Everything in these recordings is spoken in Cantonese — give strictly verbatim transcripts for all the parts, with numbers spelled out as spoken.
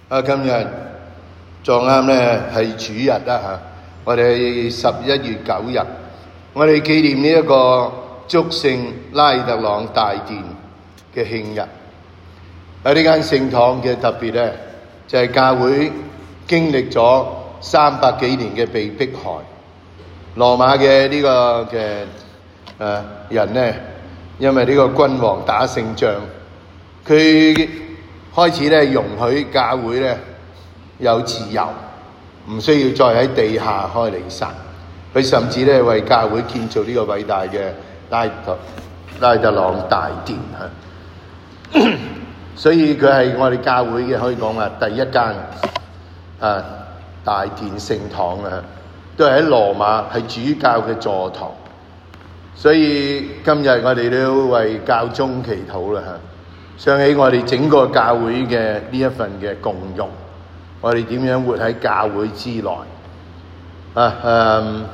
啊，今日撞啱咧係主日啦嚇，我哋係十一月九日，我哋紀念呢一個祝聖拉特朗大殿嘅慶日。喺呢間聖堂嘅特別咧，就係教會經歷咗三百幾年嘅被迫害，羅馬嘅呢個嘅誒人咧，因為呢個君王打勝仗，佢開始咧容許教會咧有自由，唔需要再喺地下開彌撒。佢甚至咧為教會建造呢個偉大嘅拉特拉特朗大殿嚇。所以佢係我哋教會嘅可以講話第一間啊大殿聖堂啊，都係喺羅馬係主教嘅座堂。所以今日我哋都為教宗祈禱啦嚇，想起我哋整個教會嘅呢一份嘅共融，我哋點樣活喺教會之內啊？嗯，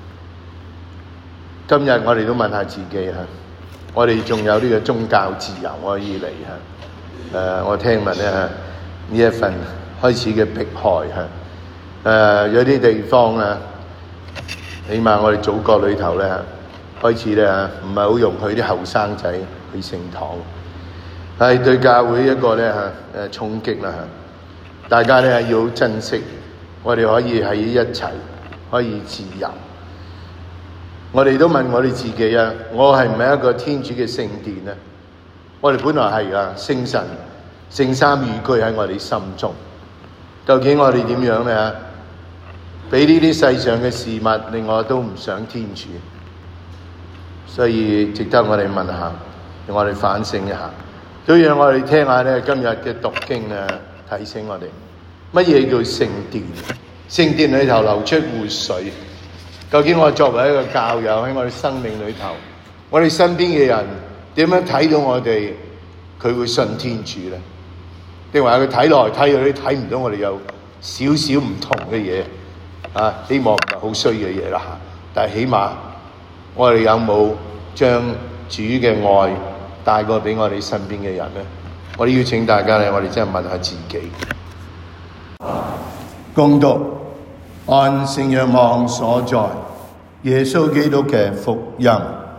今日我哋都問下自己嚇，我哋仲有呢個宗教自由可以嚟嚇？誒、呃，我聽聞咧呢一份開始嘅迫害嚇，誒、呃、有啲地方啊，起碼我哋祖國裏頭咧開始咧唔係好容許啲後生仔去聖堂，係對教會一個咧嚇誒衝擊啦嚇。大家咧要珍惜，我哋可以喺一齊，可以自由。我哋都問我哋自己啊，我係唔係一個天主嘅聖殿咧？我哋本來係啊，聖神、聖三寓居喺我哋心中。究竟我哋點樣咧？俾呢啲世上嘅事物令我都唔想天主，所以值得我哋問下，我哋反省一下。都讓我哋聽下咧今日嘅讀經啊，提醒我哋乜嘢叫聖殿？聖殿裏頭流出活水。究竟我作為一個教友喺我哋生命裏頭，我哋身邊嘅人點樣睇到我哋，佢會信天主咧？定話佢睇來睇去都睇唔到我哋有少少唔同嘅嘢啊？希望唔係好衰嘅嘢啦嚇，但係起碼我哋有冇將主嘅愛帶過俾我哋身邊嘅人咧？我哋邀請大家咧，我哋真係問下自己。恭讀按聖若望所在耶穌基督嘅福音。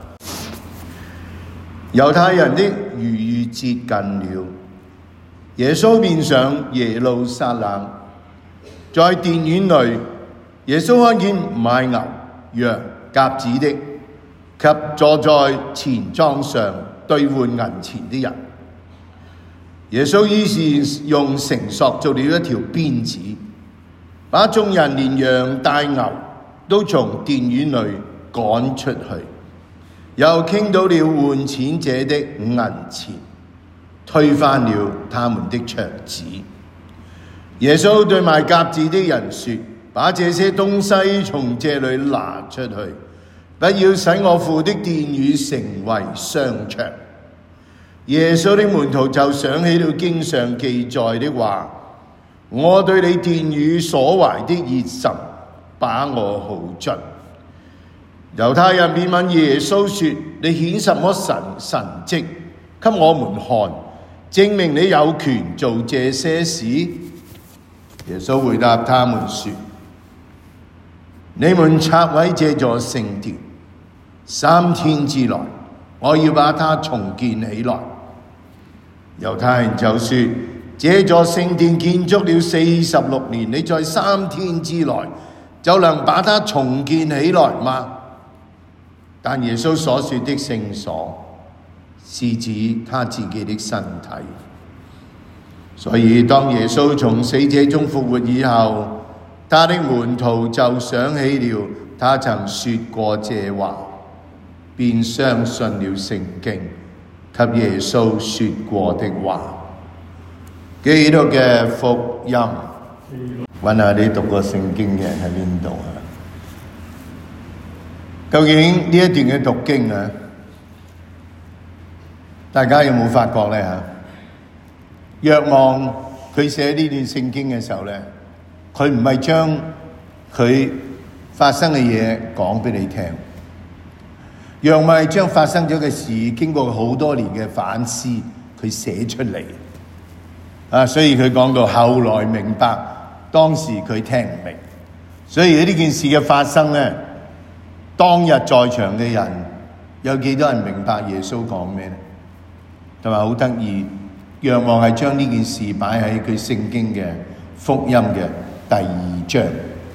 猶太人的逾越節近了，耶穌面上耶路撒冷，在殿院裏，耶穌看見買牛、羊、鴿子的，及坐在錢莊上兌換銀錢的人。耶穌於是用繩索做了一條鞭子，把眾人連羊帶牛都從殿院裏趕出去。又傾倒了換錢者的銀錢，推翻了他們的桌子。耶穌對賣鴿子的人說：把這些東西從這裏拿出去，不要使我父的殿宇成為商場。耶穌的門徒就想起了經上記載的話：我對你殿宇所懷的熱忱，把我耗盡。猶太人便問耶穌說：你顯什麼神神蹟給我們看，證明你有權做這些事？耶穌回答他們說：你們拆毀這座聖殿，三天之內我要把它重建起來。猶太人就說：這座聖殿建築了四十六年，你在三天之內就能把它重建起來嗎？但耶穌所說的聖所是指他自己的身體。所以當耶穌從死者中復活以後，他的門徒就想起了他曾說過這話，便相信了聖經給耶穌說過的話。基督嘅福音。揾下你讀過聖經嘅喺邊度啊？究竟呢一段嘅讀經啊，大家有冇發覺咧嚇？若望佢寫呢段聖經嘅時候咧，佢唔係將佢發生嘅嘢講俾你聽，若望係將發生咗嘅事經過好多年嘅反思，佢寫出嚟。 啊，所以佢講到後來明白，當時佢聽唔明。所以呢件事嘅發生咧，當日在場嘅人有幾多人明白耶穌講咩咧？同埋好得意，若望係將呢件事擺喺佢聖經嘅福音嘅第二章，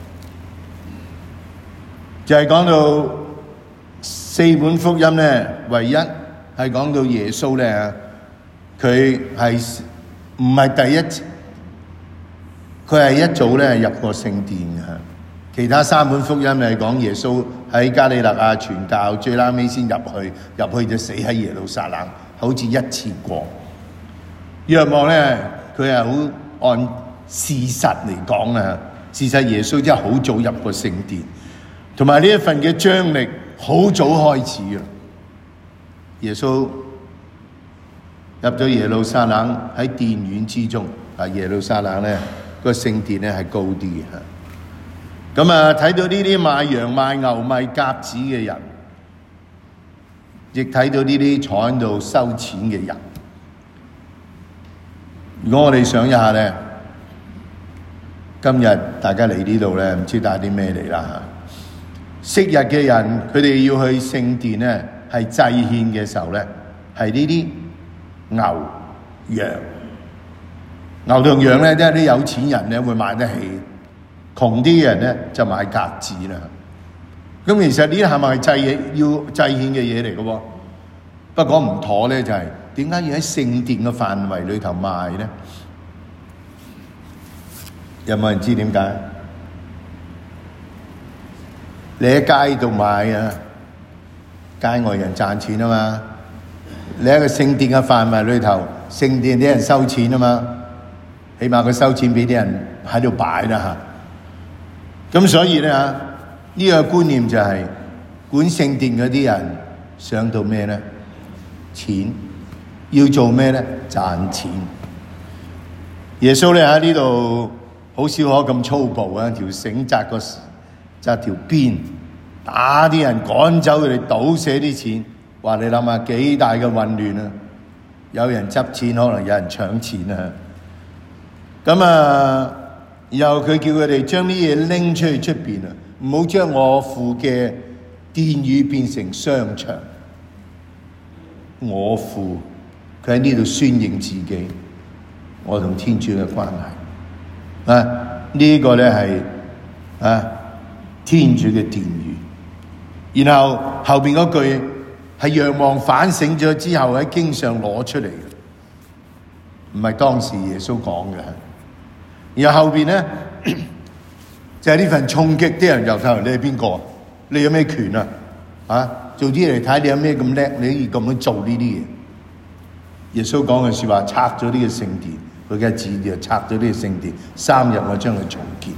就係講到四本福音咧，唯一係講到耶穌咧，佢係唔係第一次，佢係一早咧入過聖殿嘅。其他三本福音係講耶穌喺加利肋亞傳教，最拉尾先入去，入去就死喺耶路撒冷，好似一次過。若望咧，佢係好按事實嚟講啊，事實耶穌真係好早入過聖殿，同埋呢一份嘅張力好早開始啊！耶穌入咗耶路撒冷喺殿院之中，啊耶路撒冷咧個聖殿咧係高啲嘅。咁啊睇到呢啲賣羊賣牛賣鴿子嘅人，亦睇到呢啲坐喺度收錢嘅人。如果我哋想一下咧，今日大家嚟呢度咧，唔知帶啲咩嚟啦嚇。昔日嘅人，佢哋要去聖殿咧，係祭獻嘅時候咧，係呢啲牛羊。牛同羊咧，都係啲有錢人咧會買得起，窮啲嘅人咧就買鴿子啦。咁其實呢啲係咪祭嘢要祭獻嘅嘢嚟嘅喎？不過唔妥咧，就係點解要喺聖殿嘅範圍裏頭賣咧？有冇人知點解？你喺街度買啊，街外人賺錢啊嘛。你喺個聖殿嘅範圍裏頭，聖殿啲人收錢啊嘛，起碼佢收錢俾啲人喺度擺啦嚇。咁所以咧嚇，呢個觀念就係管聖殿嗰啲人想到咩咧？錢，要做咩咧？賺錢。耶穌咧喺呢度好少可咁粗暴啊！條繩紮個紮條鞭，打啲人趕走佢哋，倒瀉啲錢。話你諗下幾大嘅混亂啊！有人執錢，可能有人搶錢啊！咁啊，然後佢叫佢哋將啲嘢拎出去出邊啊！唔好將我父嘅殿宇變成商場。我父佢喺呢度宣認自己，我同天主嘅關係啊！呢、這個咧係啊天主嘅殿宇。然後後邊嗰句係若望反省咗之後喺經上攞出嚟嘅，唔係當時耶穌講嘅。然後後邊咧就係、是、呢份衝擊，啲人又睇你係邊個？你有咩權啊？啊，做啲嚟睇你有咩咁叻？你可以咁樣做呢啲嘢？耶穌講嘅説話，拆咗呢個聖殿，佢嘅旨意就拆咗呢個聖殿，三日我將佢重建。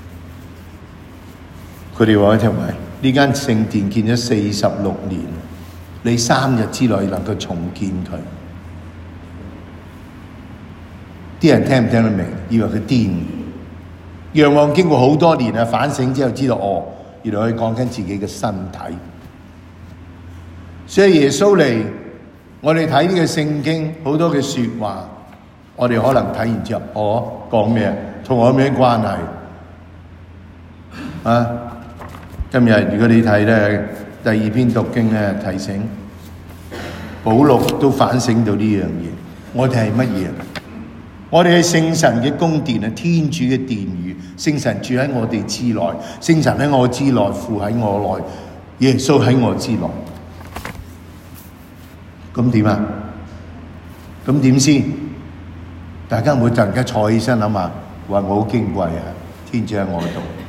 佢哋話：聽埋呢間聖殿建咗四十六年，你三日之內能夠重建佢，啲人聽唔聽得明？以為佢癲。若望經過好多年啊反省之後，知道哦，原來佢講緊自己嘅身體。所以耶穌嚟，我哋睇呢個聖經好多嘅説話，我哋可能睇完之後，哦，講咩？同我有咩關係？啊！今日如果你睇咧第二篇讀經咧，提醒保祿都反省到呢樣嘢。我哋係乜嘢？我哋係聖神嘅宮殿啊，天主嘅殿宇。聖神住喺我哋之內，聖神喺我之內，父喺我內，耶穌喺我之內。咁點啊？咁點先？大家唔會突然間坐起身諗下，話我好矜貴啊！天主喺我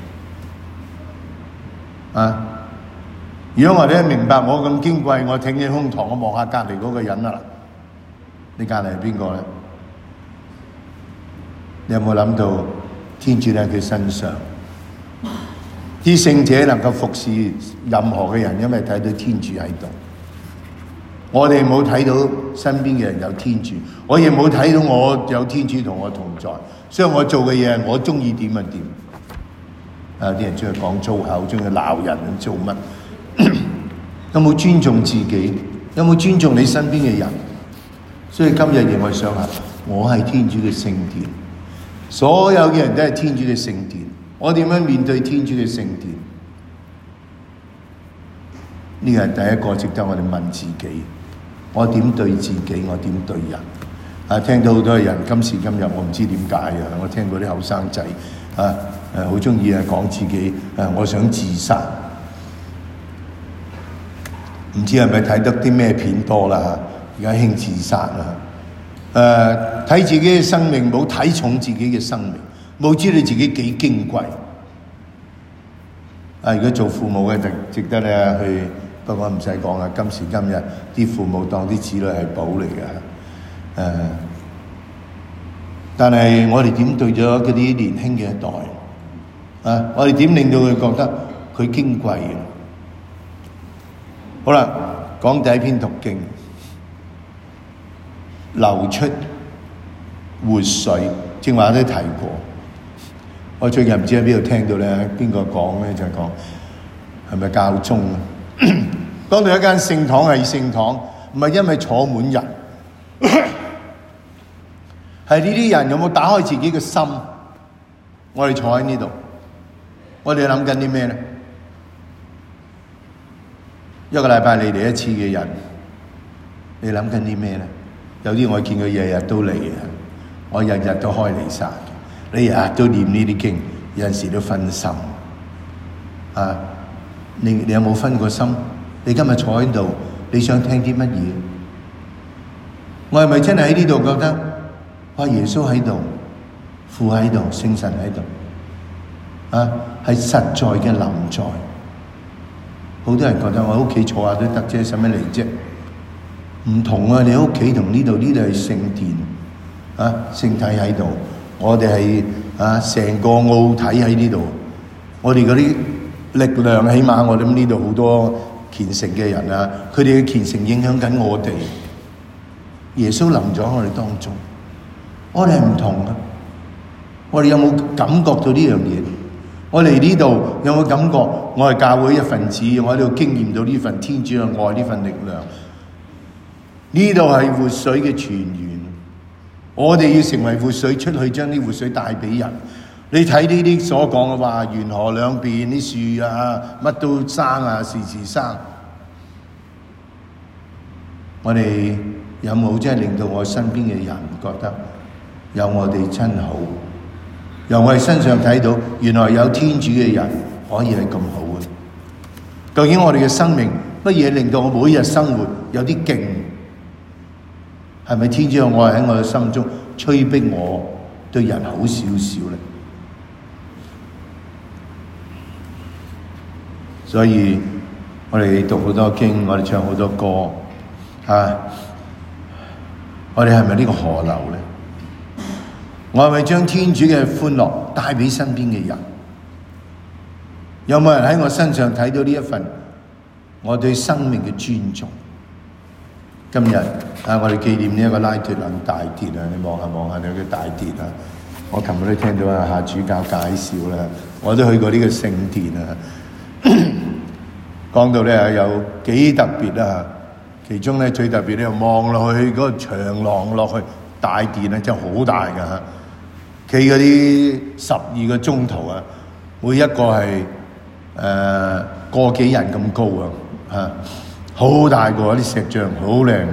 度啊！如果我哋明白我咁矜貴，我挺起胸膛，我望下隔離嗰個人啊！你隔離係邊個咧？你有冇諗到天主喺佢身上？啲聖者能夠服侍任何嘅人，因為睇到天主喺度。我哋冇睇到身邊嘅人有天主，我亦冇睇到我有天主同我同在，所以我做嘅嘢我中意點就點。有啲人中意講粗口，中意鬧人，做乜？有冇尊重自己？有冇尊重你身邊嘅人？ 所以今日亦我想下，我係天主嘅聖殿，所有嘅人都係天主嘅聖殿。我點樣面對天主嘅聖殿？呢個係第一個值得我哋問自己。我點對自己？我點對人？啊！聽到好多人今時今日，我唔知點解啊！我聽過啲後生仔啊，誒好中意啊講自己誒，我想自殺。唔知係咪睇得啲咩片多啦？而家興自殺啦！誒、啊，睇自己嘅生命，冇睇重自己嘅生命，冇知道自己幾矜貴。啊！如果做父母嘅，就值得咧去。不過唔使講啦，今時今日啲父母當啲子女係寶嚟嘅。誒、啊，但係我哋點對咗嗰啲年輕嘅一代？啊，我哋點令到佢覺得佢矜貴嘅？好啦，講第一篇讀經，流出活水，正話都提過。我最近唔知喺邊度聽到咧，邊個講咧就係講係咪教宗啊？講到一間聖堂係聖堂，唔係因為坐滿人，係呢啲人有冇打開自己嘅心？我哋坐喺呢度，我哋諗緊啲咩咧？一個禮拜你嚟一次嘅人，你諗緊啲咩咧？有啲我見佢日日都嚟嘅，我日日都開彌撒，你日日都念呢啲經，有陣時都分心啊！你你有冇分過心？你今日坐喺度，你想聽啲乜嘢？我係咪真係喺呢度覺得，哇！耶穌喺度，父喺度，聖神喺度，啊，係實在嘅臨在。好多人覺得我喺屋企坐下都得啫，使乜嚟啫？唔同啊！你屋企同呢度，呢度係聖殿，啊，聖體喺度，我哋係啊成個奧體喺呢度，我哋嗰啲力量，起碼我諗呢度好多虔誠嘅人啊，佢哋嘅虔誠影響緊我哋。耶穌臨咗我哋當中，我哋係唔同啊！我哋有冇感覺到呢樣嘢？我嚟呢度有冇感覺？我係教會一份子，我喺度經驗到呢份天主嘅愛，呢份力量。呢度係活水嘅泉源，我哋要成為活水，出去將啲活水帶俾人。你睇呢啲所講嘅話，沿河兩邊啲樹啊，乜都生啊，時時生。我哋有冇真係令到我身邊嘅人覺得有我哋真好？由我哋身上睇到，原來有天主嘅人可以係咁好嘅。究竟我哋嘅生命乜嘢令到我每日生活有啲勁？係咪天主嘅愛喺我嘅心中催逼我對人好少少咧？所以我哋讀好多經，我哋唱好多歌，啊！我哋係咪呢個河流咧？我係咪將天主嘅歡樂帶俾身邊嘅人？有冇人喺我身上睇到呢一份我對生命嘅尊重？今日啊，我哋紀念呢一個拉脫林大殿啊！你望下望下，你個大殿啊！我琴日都聽到啊，夏主教介紹啦，我都去過呢個聖殿啊。講到咧有幾特別啊！其中咧最特別咧，望落去嗰個長廊落去大殿咧，真係好大㗎嚇！企嗰啲十二個鐘頭啊，每一個係誒、呃、個幾人咁高啊嚇！好大個啲石像，好靚嘅。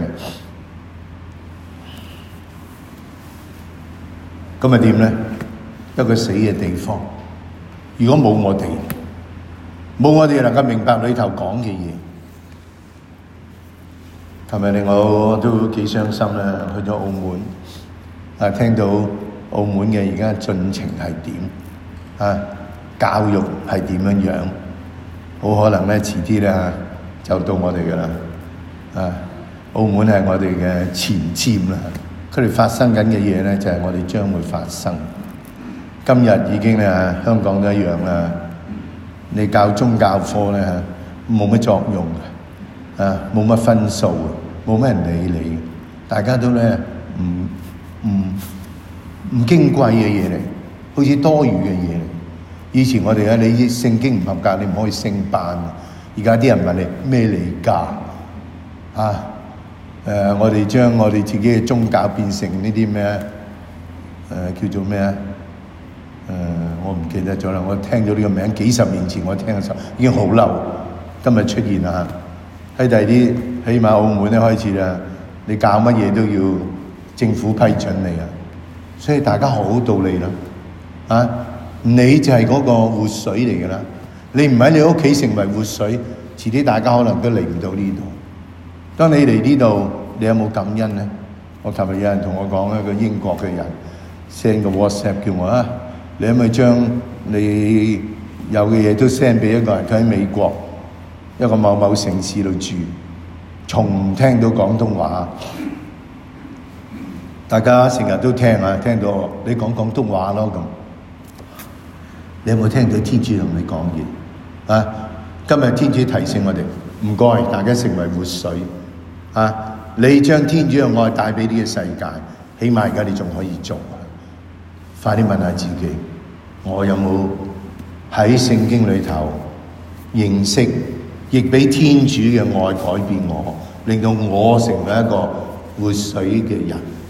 咁啊點咧？一個死嘅地方。如果冇我哋，冇我哋能夠明白裏頭講嘅嘢。琴日令我都幾傷心啦，去咗澳門，啊聽到澳門嘅而家進程係點？啊教育係點樣樣？好可能咧，遲啲咧就到我哋噶啦。啊，澳門係我哋嘅前瞻啦。佢哋發生緊嘅嘢咧，就係我哋將會發生。今日已經咧，香港都一樣啦。你教宗教科咧，冇乜作用嘅，啊，冇乜分數，冇乜人理你，大家都咧唔唔唔矜貴嘅嘢嚟，好似多餘嘅嘢嚟。以前我哋咧，你聖經唔合格，你唔可以升班。而家啲人問你咩離教啊？ 呃、我哋將我哋自己嘅宗教變成呢啲咩誒叫做咩啊？誒、呃、我唔記得咗啦。我聽咗呢個名幾十年前我聽嘅時候已經好嬲，今日出現啦喺第二啲，起碼澳門咧開始啦，你搞乜嘢都要政府批准你啊，所以大家好道理啦，啊，你就係嗰個活水嚟㗎啦，你唔喺你屋企成為活水，遲啲大家可能都嚟唔到呢度。當你嚟呢度，你有冇感恩咧？我琴日有人同我講，一個英國嘅人 send 個 WhatsApp 叫我啊，你可唔可以將你有嘅嘢都 send 俾一個人，佢喺美國一個某某城市度住，從唔聽到廣東話。大家成日都聽啊，聽到你講廣東話咯咁。你有冇聽到天主同你講嘢啊？今日天主提醒我哋，唔該大家成為活水啊！你將天主嘅愛帶俾呢個世界，起碼而家你仲可以做。快啲問下自己，我有冇喺聖經裏頭認識，亦俾天主嘅愛改變我，令到我成為一個活水嘅人。